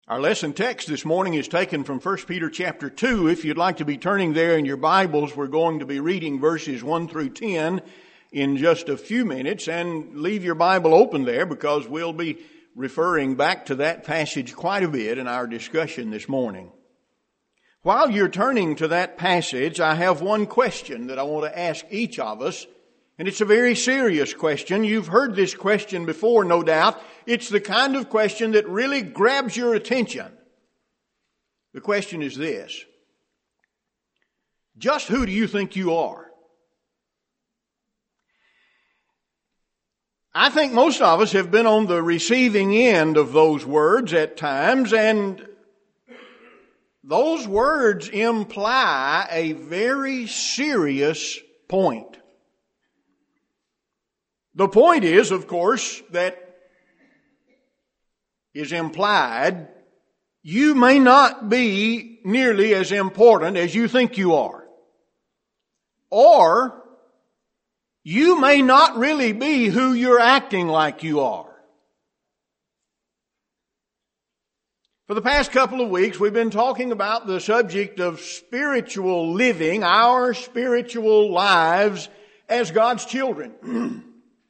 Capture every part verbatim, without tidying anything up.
Our lesson text this morning is taken from First Peter chapter two. If you'd like to be turning there in your Bibles, we're going to be reading verses one through ten in just a few minutes. And leave your Bible open there because we'll be referring back to that passage quite a bit in our discussion this morning. While you're turning to that passage, I have one question that I want to ask each of us. And it's a very serious question. You've heard this question before, no doubt. It's the kind of question that really grabs your attention. The question is this: just who do you think you are? I think most of us have been on the receiving end of those words at times, and those words imply a very serious point. The point is, of course, that is implied, you may not be nearly as important as you think you are. Or, you may not really be who you're acting like you are. For the past couple of weeks, we've been talking about the subject of spiritual living, our spiritual lives as God's children.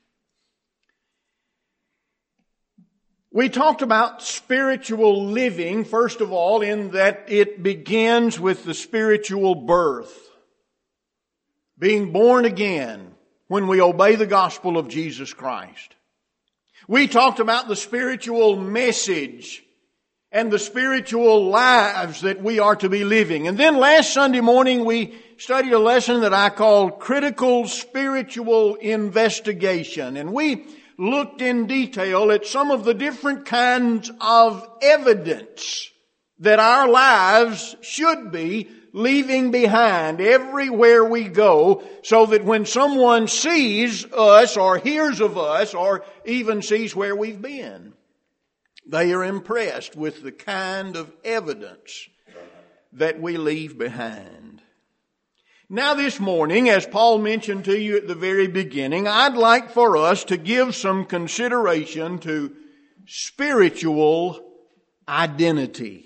We talked about spiritual living, first of all, in that it begins with the spiritual birth. Being born again when we obey the gospel of Jesus Christ. We talked about the spiritual message and the spiritual lives that we are to be living. And then last Sunday morning we studied a lesson that I called Critical Spiritual Investigation. And we looked in detail at some of the different kinds of evidence that our lives should be leaving behind everywhere we go, so that when someone sees us or hears of us or even sees where we've been, they are impressed with the kind of evidence that we leave behind. Now this morning, as Paul mentioned to you at the very beginning, I'd like for us to give some consideration to spiritual identity.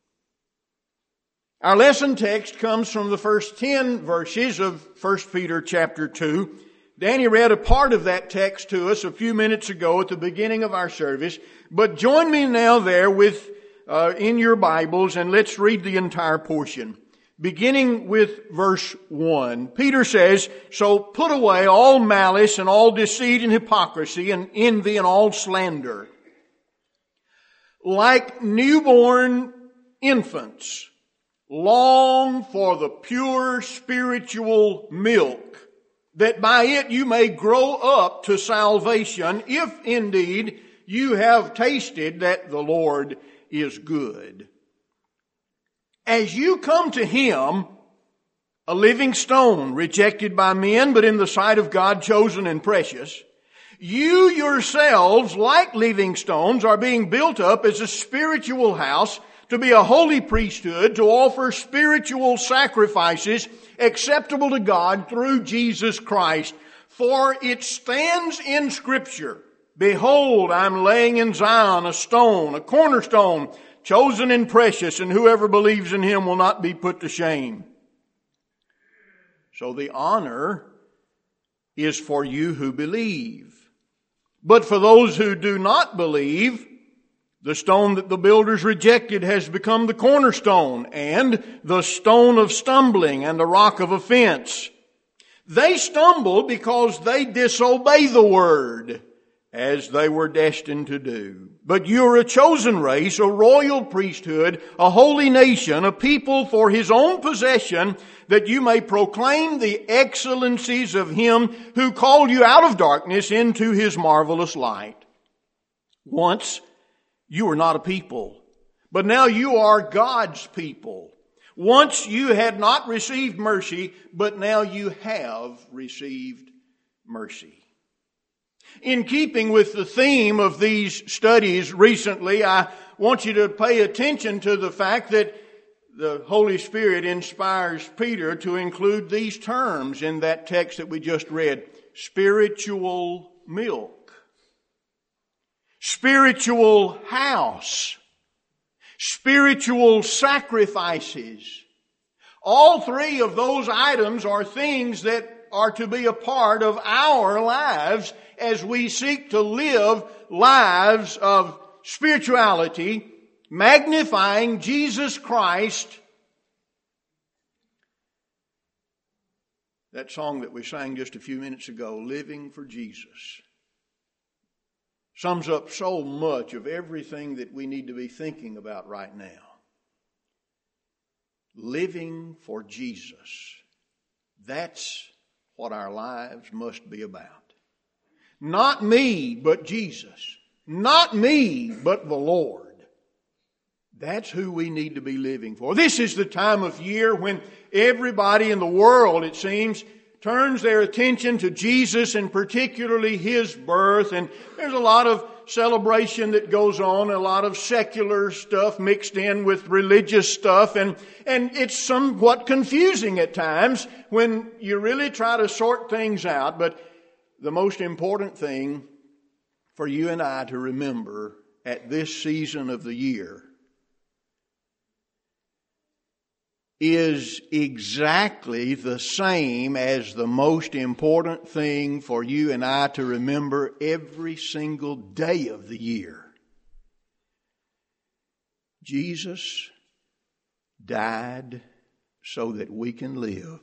Our lesson text comes from the first ten verses of First Peter chapter two. Danny read a part of that text to us a few minutes ago at the beginning of our service. But join me now there with uh, in your Bibles, and let's read the entire portion. Beginning with verse one, Peter says, "So put away all malice and all deceit and hypocrisy and envy and all slander. Like newborn infants, long for the pure spiritual milk, that by it you may grow up to salvation, if indeed you have tasted that the Lord is good. As you come to Him, a living stone, rejected by men, but in the sight of God chosen and precious, you yourselves, like living stones, are being built up as a spiritual house, to be a holy priesthood, to offer spiritual sacrifices acceptable to God through Jesus Christ. For it stands in Scripture, behold, I'm laying in Zion a stone, a cornerstone, chosen and precious, and whoever believes in Him will not be put to shame. So the honor is for you who believe. But for those who do not believe, the stone that the builders rejected has become the cornerstone, and the stone of stumbling and the rock of offense. They stumble because they disobey the word, as they were destined to do. But you are a chosen race, a royal priesthood, a holy nation, a people for His own possession, that you may proclaim the excellencies of Him who called you out of darkness into His marvelous light. Once you were not a people, but now you are God's people. Once you had not received mercy, but now you have received mercy." In keeping with the theme of these studies recently, I want you to pay attention to the fact that the Holy Spirit inspires Peter to include these terms in that text that we just read: spiritual milk, spiritual house, spiritual sacrifices. All three of those items are things that are to be a part of our lives as we seek to live lives of spirituality, magnifying Jesus Christ. That song that we sang just a few minutes ago, Living for Jesus, sums up so much of everything that we need to be thinking about right now. Living for Jesus. That's what our lives must be about. Not me, but Jesus. Not me, but the Lord. That's who we need to be living for. This is the time of year when everybody in the world, it seems, turns their attention to Jesus and particularly His birth. And there's a lot of celebration that goes on, a lot of secular stuff mixed in with religious stuff. And, and it's somewhat confusing at times when you really try to sort things out. But the most important thing for you and I to remember at this season of the year is exactly the same as the most important thing for you and I to remember every single day of the year. Jesus died so that we can live.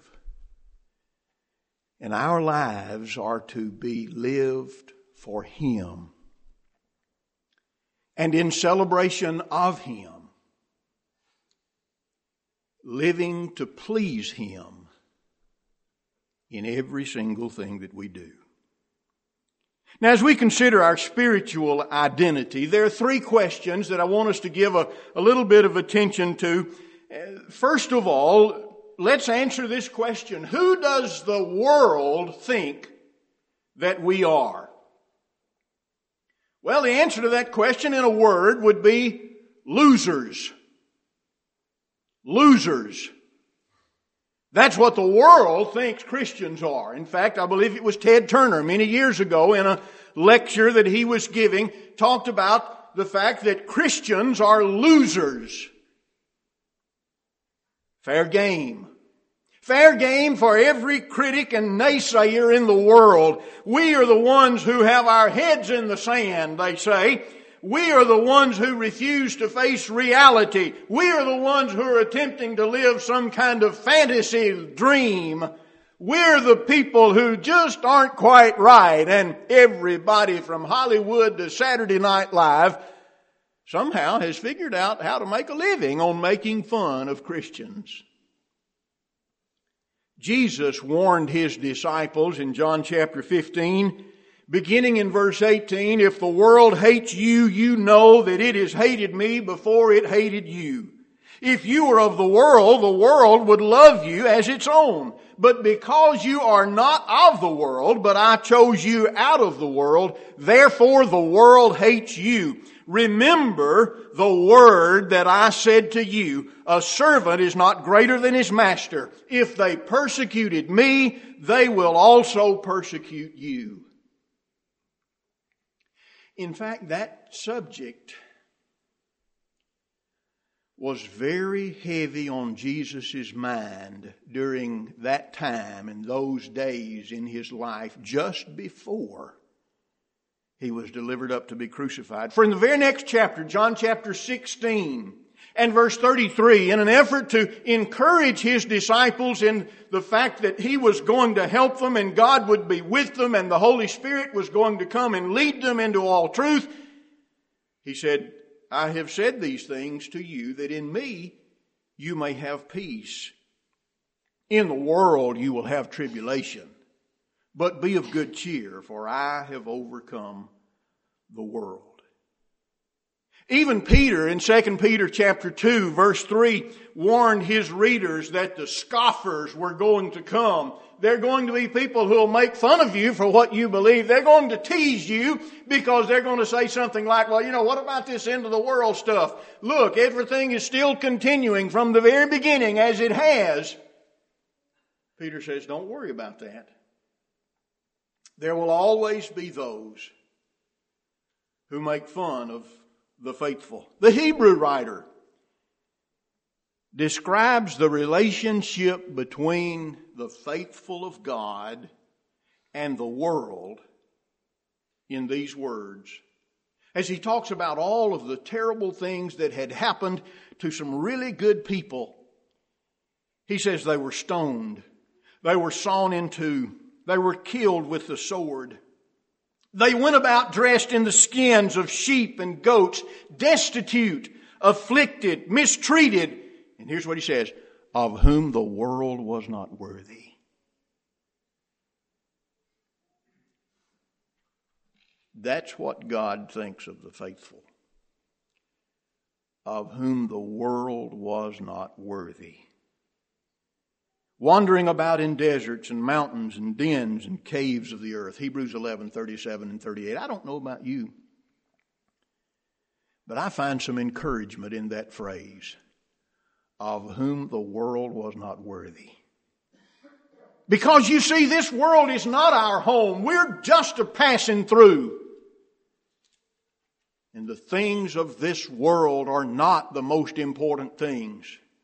And our lives are to be lived for Him. And in celebration of Him. Living to please Him in every single thing that we do. Now, as we consider our spiritual identity, there are three questions that I want us to give a, a little bit of attention to. First of all, let's answer this question. Who does the world think that we are? Well, the answer to that question in a word would be losers. Losers. That's what the world thinks Christians are. In fact, I believe it was Ted Turner many years ago in a lecture that he was giving, talked about the fact that Christians are losers. Fair game. Fair game for every critic and naysayer in the world. We are the ones who have our heads in the sand, they say. We are the ones who refuse to face reality. We are the ones who are attempting to live some kind of fantasy dream. We're the people who just aren't quite right. And everybody from Hollywood to Saturday Night Live somehow has figured out how to make a living on making fun of Christians. Jesus warned His disciples in John chapter fifteen, beginning in verse eighteen, if the world hates you, you know that it has hated me before it hated you. If you were of the world, the world would love you as its own. But because you are not of the world, but I chose you out of the world, therefore the world hates you. Remember the word that I said to you, a servant is not greater than his master. If they persecuted me, they will also persecute you. In fact, that subject was very heavy on Jesus' mind during that time and those days in His life just before He was delivered up to be crucified. For in the very next chapter, John chapter sixteen and verse thirty-three, in an effort to encourage His disciples in the fact that He was going to help them and God would be with them and the Holy Spirit was going to come and lead them into all truth, He said, I have said these things to you that in me you may have peace. In the world you will have tribulation, but be of good cheer, for I have overcome the world. Even Peter in Second Peter chapter two verse three warned his readers that the scoffers were going to come. They're going to be people who will make fun of you for what you believe. They're going to tease you because they're going to say something like, well, you know, what about this end of the world stuff? Look, everything is still continuing from the very beginning as it has. Peter says, don't worry about that. There will always be those who make fun of the faithful. The Hebrew writer describes the relationship between the faithful of God and the world in these words. As he talks about all of the terrible things that had happened to some really good people, he says they were stoned, they were sawn in two, they were killed with the sword. They went about dressed in the skins of sheep and goats, destitute, afflicted, mistreated. And here's what he says, of whom the world was not worthy. That's what God thinks of the faithful, of whom the world was not worthy. Wandering about in deserts and mountains and dens and caves of the earth. Hebrews eleven, thirty-seven and thirty-eight. I don't know about you, but I find some encouragement in that phrase, of whom the world was not worthy. Because you see, this world is not our home. We're just a passing through. And the things of this world are not the most important things.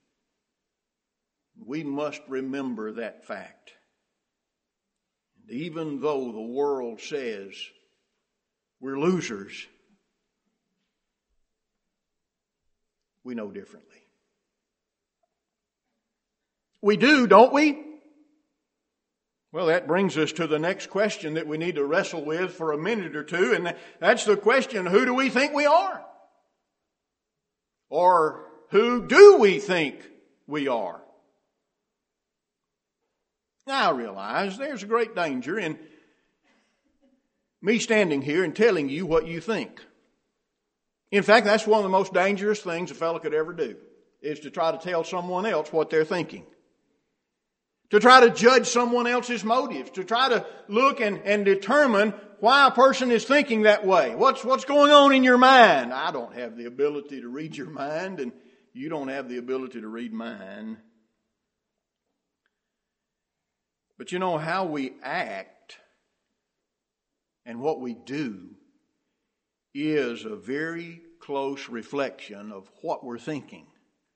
We must remember that fact. And even though the world says we're losers, we know differently. We do, don't we? Well, that brings us to the next question that we need to wrestle with for a minute or two, and that's the question, who do we think we are? Or who do we think we are? Now, I realize there's a great danger in me standing here and telling you what you think. In fact, that's one of the most dangerous things a fellow could ever do, is to try to tell someone else what they're thinking. To try to judge someone else's motives, to try to look and, and determine why a person is thinking that way. What's, what's going on in your mind? I don't have the ability to read your mind, and you don't have the ability to read mine. But you know, how we act and what we do is a very close reflection of what we're thinking.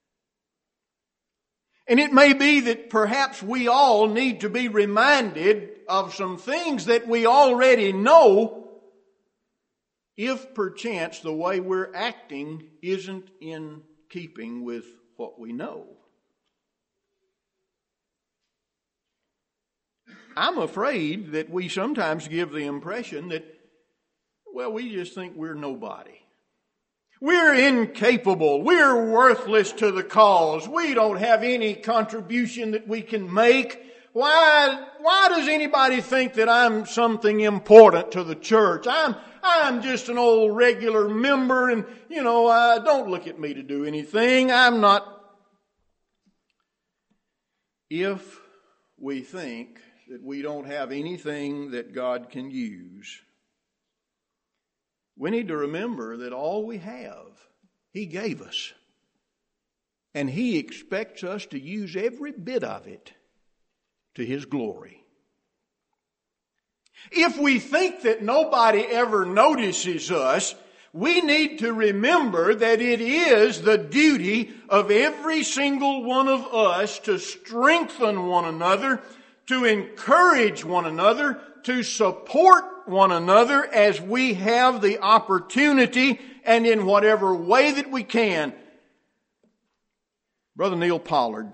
And it may be that perhaps we all need to be reminded of some things that we already know, if perchance the way we're acting isn't in keeping with what we know. I'm afraid that we sometimes give the impression that, well, we just think we're nobody. We're incapable. We're worthless to the cause. We don't have any contribution that we can make. Why, why does anybody think that I'm something important to the church? I'm, I'm just an old regular member, and, you know, uh, don't look at me to do anything. I'm not. If we think that we don't have anything that God can use, we need to remember that all we have, He gave us. And He expects us to use every bit of it to His glory. If we think that nobody ever notices us, we need to remember that it is the duty of every single one of us to strengthen one another, to encourage one another, to support one another as we have the opportunity and in whatever way that we can. Brother Neil Pollard,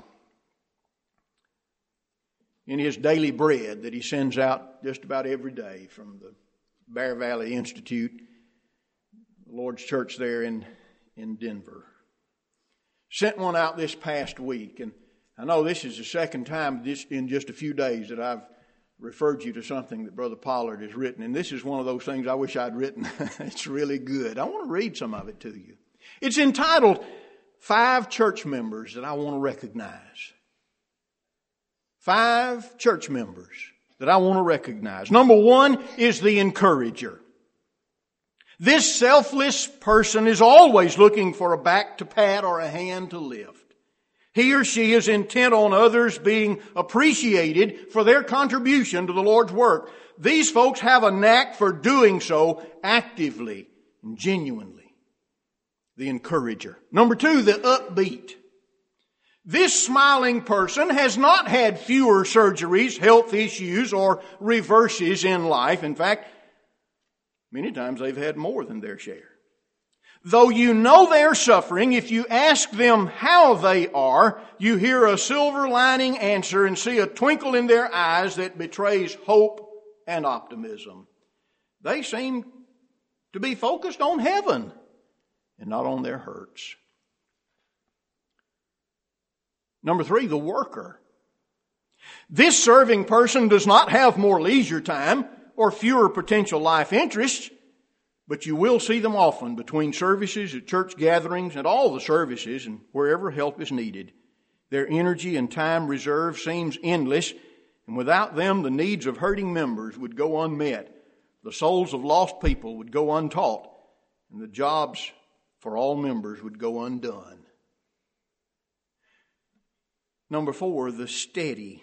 in his daily bread that he sends out just about every day from the Bear Valley Institute, the Lord's Church there in, in Denver, sent one out this past week. And I know this is the second time this, in just a few days that I've referred you to something that Brother Pollard has written. And this is one of those things I wish I'd written. It's really good. I want to read some of it to you. It's entitled, Five Church Members That I Want to Recognize. Five church members that I want to recognize. Number one is the encourager. This selfless person is always looking for a back to pat or a hand to lift. He or she is intent on others being appreciated for their contribution to the Lord's work. These folks have a knack for doing so actively and genuinely. The encourager. Number two, the upbeat. This smiling person has not had fewer surgeries, health issues, or reverses in life. In fact, many times they've had more than their share. Though you know they're suffering, if you ask them how they are, you hear a silver lining answer and see a twinkle in their eyes that betrays hope and optimism. They seem to be focused on heaven and not on their hurts. Number three, the worker. This serving person does not have more leisure time or fewer potential life interests, but you will see them often between services, at church gatherings, and all the services and wherever help is needed. Their energy and time reserve seems endless, and without them the needs of hurting members would go unmet. The souls of lost people would go untaught, and the jobs for all members would go undone. Number four, the steady.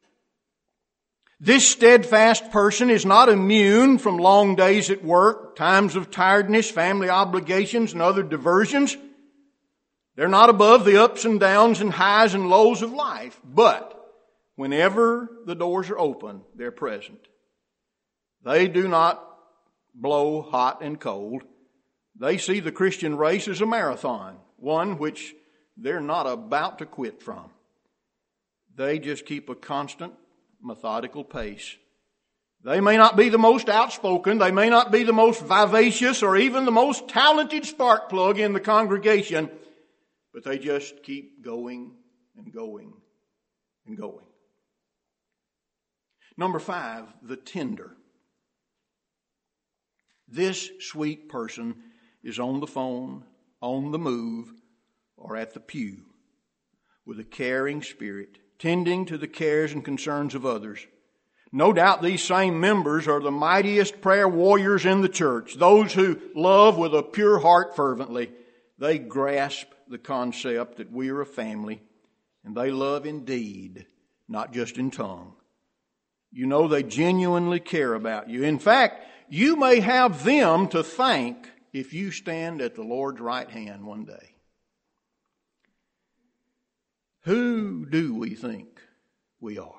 This steadfast person is not immune from long days at work, times of tiredness, family obligations, and other diversions. They're not above the ups and downs and highs and lows of life. But whenever the doors are open, they're present. They do not blow hot and cold. They see the Christian race as a marathon, one which they're not about to quit from. They just keep a constant, methodical pace. They may not be the most outspoken, they may not be the most vivacious or even the most talented spark plug in the congregation, but they just keep going and going and going. Number five, the tender. This sweet person is on the phone, on the move, or at the pew with a caring spirit, tending to the cares and concerns of others. No doubt these same members are the mightiest prayer warriors in the church, those who love with a pure heart fervently. They grasp the concept that we are a family, and they love indeed, not just in tongue. You know they genuinely care about you. In fact, you may have them to thank if you stand at the Lord's right hand one day. Who do we think we are?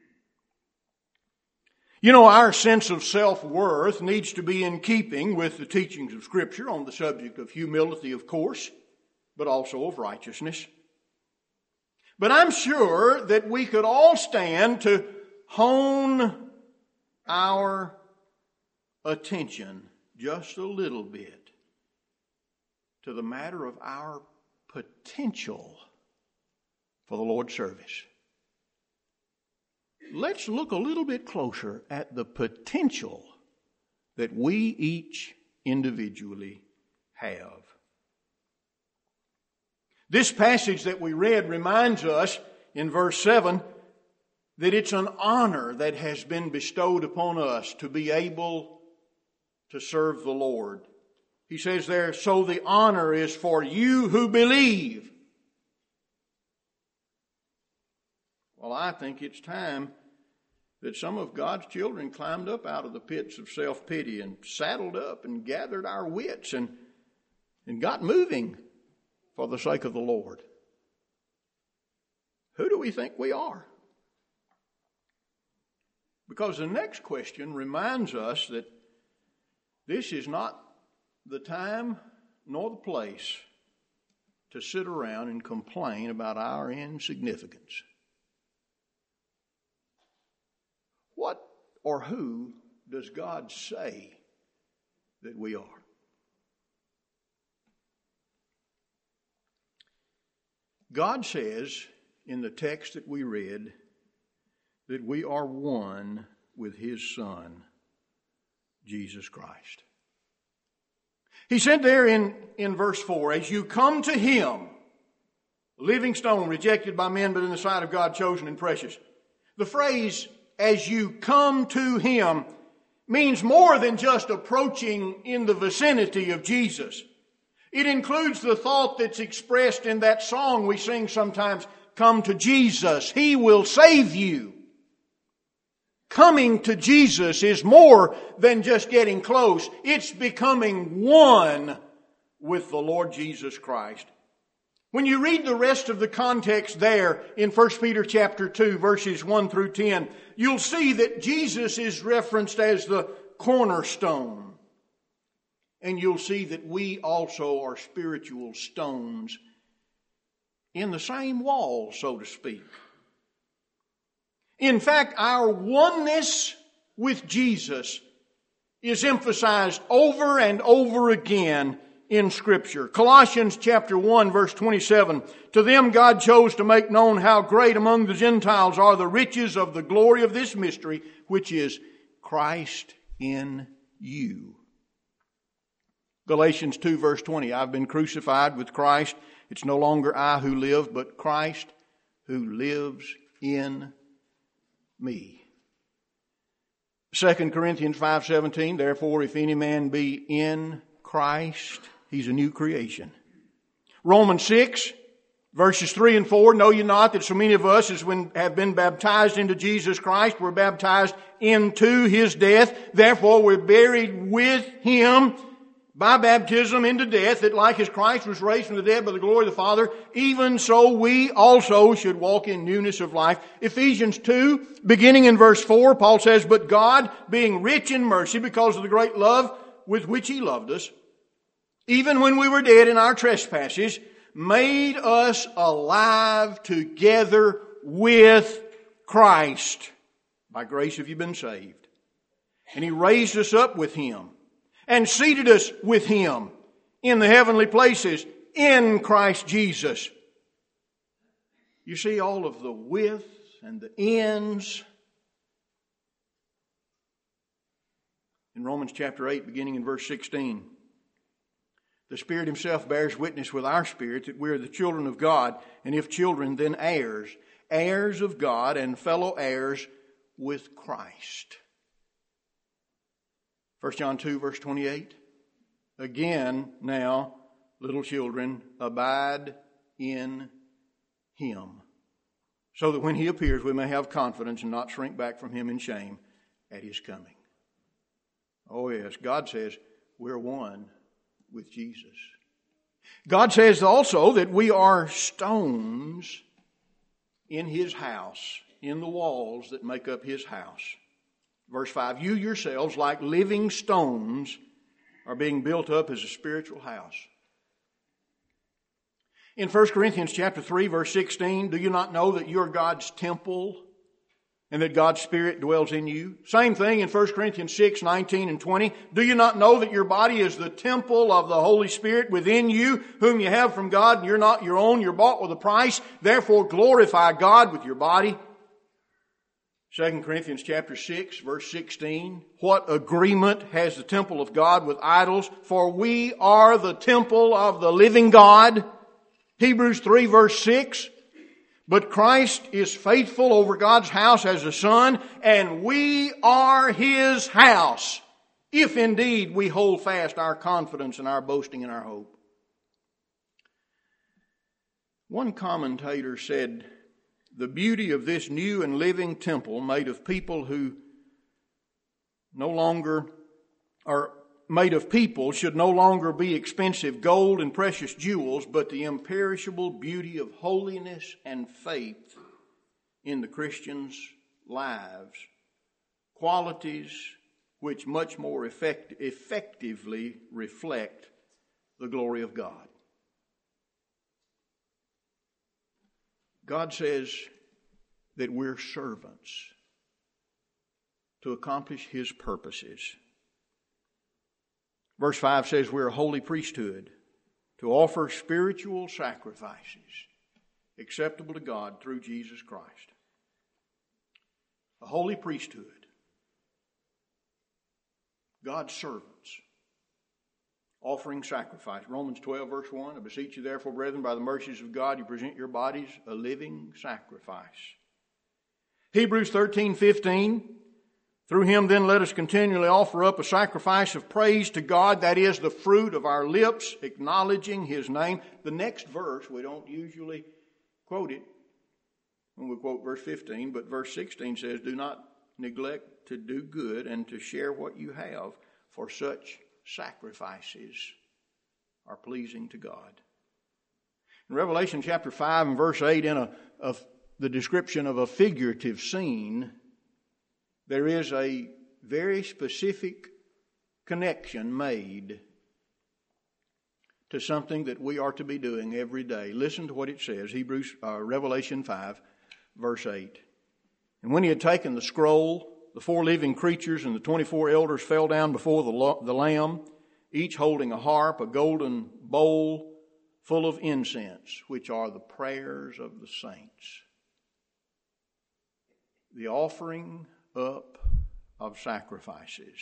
You know, our sense of self-worth needs to be in keeping with the teachings of Scripture on the subject of humility, of course, but also of righteousness. But I'm sure that we could all stand to hone our attention just a little bit to the matter of our potential for the Lord's service. Let's look a little bit closer at the potential that we each individually have. This passage that we read reminds us in verse seven that it's an honor that has been bestowed upon us to be able to serve the Lord. He says there, so the honor is for you who believe. Well, I think it's time that some of God's children climbed up out of the pits of self-pity and saddled up and gathered our wits and, and got moving for the sake of the Lord. Who do we think we are? Because the next question reminds us that this is not the time nor the place to sit around and complain about our insignificance. What or who does God say that we are? God says in the text that we read that we are one with His Son, Jesus Christ. He said there in, in verse four, as you come to Him, a living stone rejected by men but in the sight of God chosen and precious. The phrase, as you come to Him, means more than just approaching in the vicinity of Jesus. It includes the thought that's expressed in that song we sing sometimes, come to Jesus, He will save you. Coming to Jesus is more than just getting close. It's becoming one with the Lord Jesus Christ. When you read the rest of the context there in First Peter chapter two, verses one through ten, you'll see that Jesus is referenced as the cornerstone. And you'll see that we also are spiritual stones in the same wall, so to speak. In fact, our oneness with Jesus is emphasized over and over again in Scripture. Colossians chapter one, verse twenty-seven. To them God chose to make known how great among the Gentiles are the riches of the glory of this mystery, which is Christ in you. Galatians two, verse twenty. I've been crucified with Christ. It's no longer I who live, but Christ who lives in me. Second Corinthians five seventeen. Therefore, if any man be in Christ, he's a new creation. Romans six, verses three and four. Know ye not that so many of us as when have been baptized into Jesus Christ were baptized into His death. Therefore, we're buried with Him by baptism into death, that like as Christ was raised from the dead by the glory of the Father, even so we also should walk in newness of life. Ephesians two, beginning in verse four, Paul says, But God, being rich in mercy because of the great love with which He loved us, even when we were dead in our trespasses, made us alive together with Christ. By grace have you been saved. And He raised us up with Him and seated us with Him in the heavenly places in Christ Jesus. You see all of the width and the ends. In Romans chapter eight, beginning in verse sixteen, the Spirit Himself bears witness with our spirit that we are the children of God, and if children, then heirs, heirs of God and fellow heirs with Christ. First John two, verse twenty-eight. Again, now, little children, abide in Him, so that when He appears, we may have confidence and not shrink back from Him in shame at His coming. Oh yes, God says we're one with Jesus. God says also that we are stones in His house, in the walls that make up His house. Verse five, you yourselves, like living stones, are being built up as a spiritual house. In First Corinthians chapter three, verse sixteen, do you not know that you are God's temple and that God's Spirit dwells in you? Same thing in First Corinthians six, nineteen and twenty. Do you not know that your body is the temple of the Holy Spirit within you, whom you have from God, and you're not your own, you're bought with a price? Therefore glorify God with your body. Second Corinthians chapter six, verse sixteen. What agreement has the temple of God with idols? For we are the temple of the living God. Hebrews three, verse six. But Christ is faithful over God's house as a son, and we are His house, if indeed we hold fast our confidence and our boasting and our hope. One commentator said, the beauty of this new and living temple made of people who no longer are made of people should no longer be expensive gold and precious jewels, but the imperishable beauty of holiness and faith in the Christians' lives, qualities which much more effect- effectively reflect the glory of God. God says that we're servants to accomplish His purposes. Verse five says we're a holy priesthood to offer spiritual sacrifices acceptable to God through Jesus Christ. A holy priesthood. God's servants offering sacrifice. Romans twelve, verse one, I beseech you therefore, brethren, by the mercies of God, you present your bodies a living sacrifice. Hebrews thirteen, fifteen, through Him then let us continually offer up a sacrifice of praise to God, that is the fruit of our lips, acknowledging His name. The next verse, we don't usually quote it when we quote verse fifteen, but verse sixteen says, do not neglect to do good and to share what you have, for such sacrifices are pleasing to God. In Revelation chapter five and verse eight, in a, a, the description of a figurative scene, there is a very specific connection made to something that we are to be doing every day. Listen to what it says, Hebrews, uh, Revelation five, verse eight. And when he had taken the scroll, the four living creatures and the twenty-four elders fell down before the, lo- the Lamb, each holding a harp, a golden bowl full of incense, which are the prayers of the saints. The offering up of sacrifices.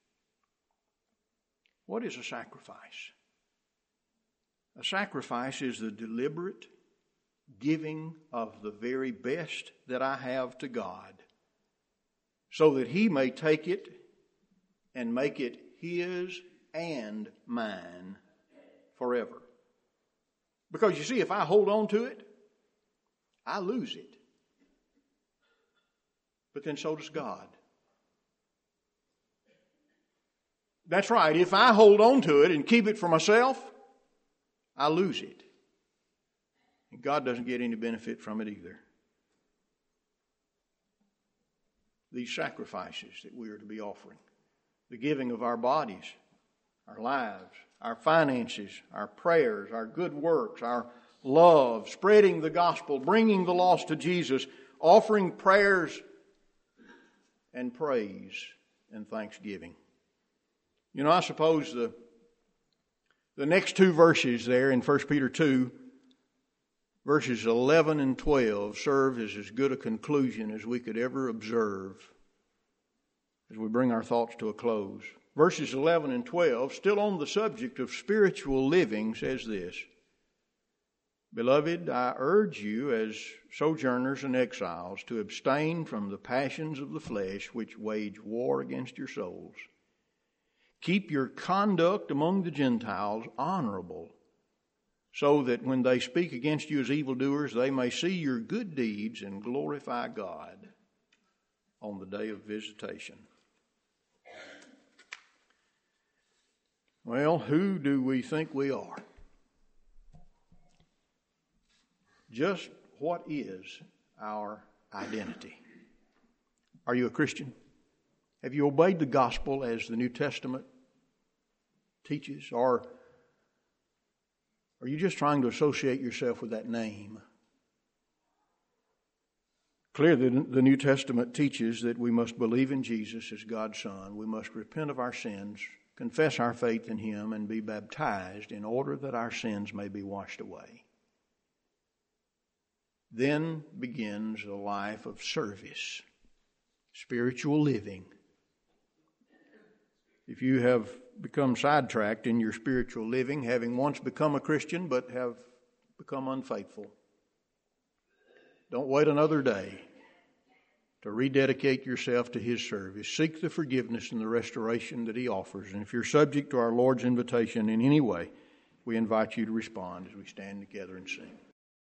What is a sacrifice? A sacrifice is the deliberate giving of the very best that I have to God, so that He may take it and make it His and mine forever. Because you see, if I hold on to it, I lose it. But then so does God. That's right. If I hold on to it and keep it for myself, I lose it. And God doesn't get any benefit from it either. These sacrifices that we are to be offering, the giving of our bodies, our lives, our finances, our prayers, our good works, our love, spreading the gospel, bringing the lost to Jesus, offering prayers and praise and thanksgiving. You know, I suppose the the next two verses there in First Peter two, verses eleven and twelve, serve as as good a conclusion as we could ever observe as we bring our thoughts to a close. Verses eleven and twelve, still on the subject of spiritual living, says this: Beloved, I urge you as sojourners and exiles to abstain from the passions of the flesh which wage war against your souls. Keep your conduct among the Gentiles honorable, so that when they speak against you as evildoers, they may see your good deeds and glorify God on the day of visitation. Well, who do we think we are? Just what is our identity? Are you a Christian? Have you obeyed the gospel as the New Testament teaches? Or are you just trying to associate yourself with that name? Clearly, the New Testament teaches that we must believe in Jesus as God's Son. We must repent of our sins, confess our faith in Him, and be baptized in order that our sins may be washed away. Then begins a life of service, spiritual living. If you have become sidetracked in your spiritual living, having once become a Christian but have become unfaithful, don't wait another day to rededicate yourself to His service. Seek the forgiveness and the restoration that He offers. And if you're subject to our Lord's invitation in any way, we invite you to respond as we stand together and sing.